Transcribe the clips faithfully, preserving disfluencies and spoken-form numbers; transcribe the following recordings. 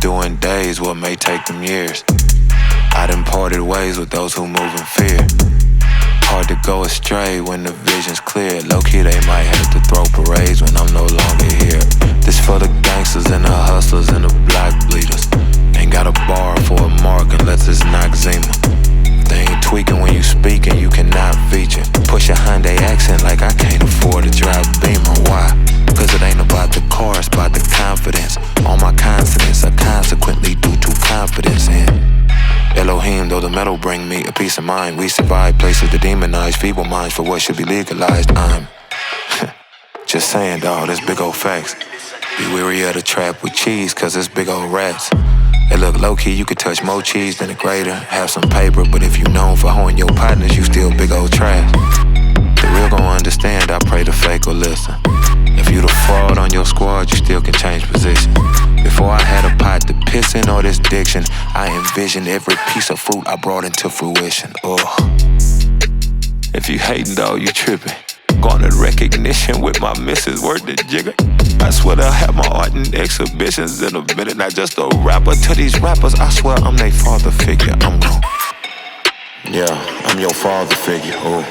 do in days what may take them years. I done parted ways with those who move in fear. Hard to go astray when the vision's clear. Low-key they might have to throw parades when I'm no longer here. This for the gangsters and the hustlers and the block bleeders. Ain't got a bar for a mark unless it's Noxzema. They ain't tweaking when you speaking, you cannot feature. Push a Hyundai accent like I can't afford to drive Beamer. Why? Cause it ain't about the car, it's about the confidence. All my consonants are consequently due to confidence in Elohim, though the metal bring me a peace of mind. We survive places to demonize feeble minds for what should be legalized. I'm just saying, dawg, this big old facts. Be weary of the trap with cheese, cause it's big old rats. Hey look, low-key, you could touch more cheese than a grater. Have some paper, but if you known for hoeing your partners, you still big old trash. The real gon' understand, I pray the fake will listen. If you the fraud on your squad, you still can change position. Before I had a pot to piss in or this diction, I envisioned every piece of fruit I brought into fruition. Ugh. If you hating, dawg, you tripping. Garnered recognition with my missus, word to jigger. I swear I'll have my art in exhibitions in a minute. Not just a rapper to these rappers, I swear I'm their father figure. I'm gon' yeah, I'm your father figure, ooh.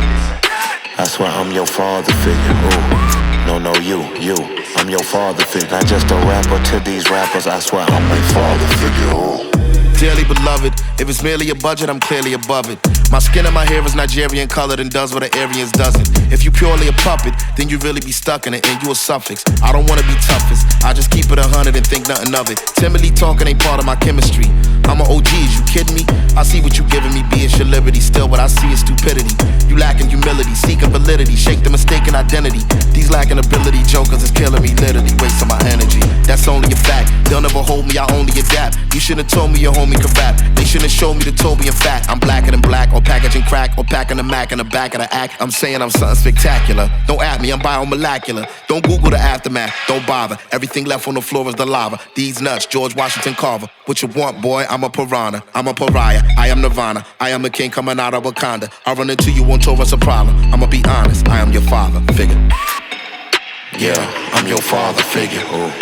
I swear I'm your father figure, ooh. No, no, you, you, I'm your father figure. Not just a rapper to these rappers, I swear I'm their father figure, ooh. Dearly beloved, if it's merely a budget, I'm clearly above it. My skin and my hair is Nigerian colored and does what an Aryans doesn't. If you purely a puppet, then you really be stuck in it and you a suffix. I don't wanna be toughest, I just keep it a hundred and think nothing of it. Timidly talking ain't part of my chemistry. I'm an O G, is you kidding me? I see what you giving me, be it your liberty. Still what I see is stupidity. You lacking humility, seeking validity, shake the mistaken identity. These lacking ability jokers is killing me, literally wasting my energy. That's only a fact, they'll never hold me, I only adapt. You shouldn't have told me your homie could rap. They shouldn't show me the Toby in fact. I'm blacker than black, or packaging crack, or packing the Mac in the back of the act. I'm saying I'm something spectacular. Don't at me, I'm biomolecular. Don't Google the aftermath, don't bother. Everything left on the floor is the lava. These nuts, George Washington Carver. What you want, boy? I'm a piranha, I'm a pariah. I am Nirvana, I am a king coming out of Wakanda. I run into you on tour, it's a problem. I'ma be honest, I am your father figure. Yeah, I'm your father figure, ooh.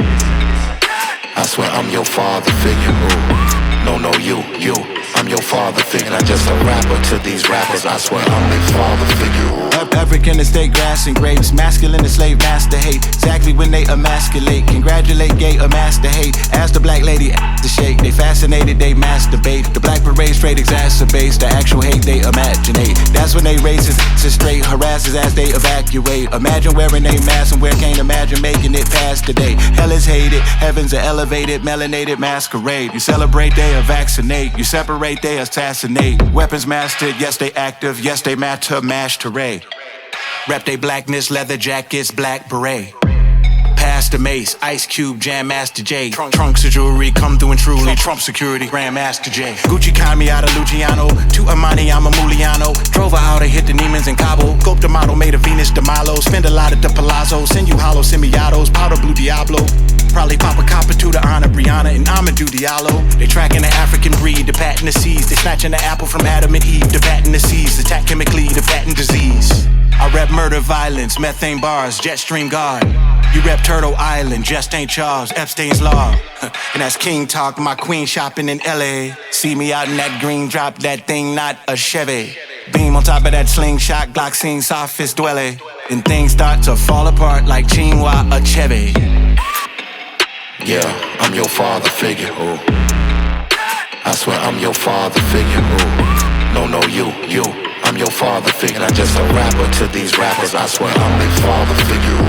I swear I'm your father figure, ooh. No, no, you, you, I'm your father figure. Not just a rapper to these rappers, I swear I'm their father figure. African estate grass and grapes, masculine and slave master hate. Exactly when they emasculate, congratulate gay or master hate. Ask the black lady to shake, they fascinated, they masturbate. The black parade straight exacerbates the actual hate they imaginate. That's when they raise his asses straight, harasses as they evacuate. Imagine wearing a mask and where can't imagine making it past today. Hell is hated, heavens are elevated, melanated masquerade. You celebrate, they vaccinate, you separate, they assassinate. Weapons mastered, yes they active, yes they matter, mash terrain. Rep they blackness, leather jackets, black beret. Pass the mace, Ice Cube, Jam Master J. Trunk, trunks of jewelry, come through and truly. Trump security, Grandmaster J. Gucci con me out of Luciano, to Armani, I'm a Muliano. Drove her out, I hit the Neiman's in Cabo. Scope the model, made a Venus de Milo. Spend a lot at the Palazzo, send you hollow semi-autos, powder blue Diablo. Probably pop a copper to the honor Brianna and Amadou Diallo. They tracking the African breed, the patent the seas. They snatching the apple from Adam and Eve, the patent the seas. Attack chemically, the patent disease. I rep murder, violence, methane bars, jet stream guard. You rep Turtle Island, just ain't Charles, Epstein's Law. And that's King talk, my queen shopping in L A. See me out in that green drop, that thing not a Chevy. Beam on top of that slingshot, Glock scene, softest dwelle. And things start to fall apart like Chinua Achebe. Yeah, I'm your father figure, ooh. I swear I'm your father figure, ooh. No, no, you, you, I'm your father figure. Not just a rapper to these rappers, I swear I'm their father figure, ooh.